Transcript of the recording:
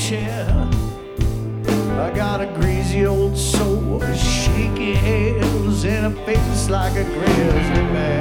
chair. I got a greasy old soul, shaky hands, and a face like a grizzly bear.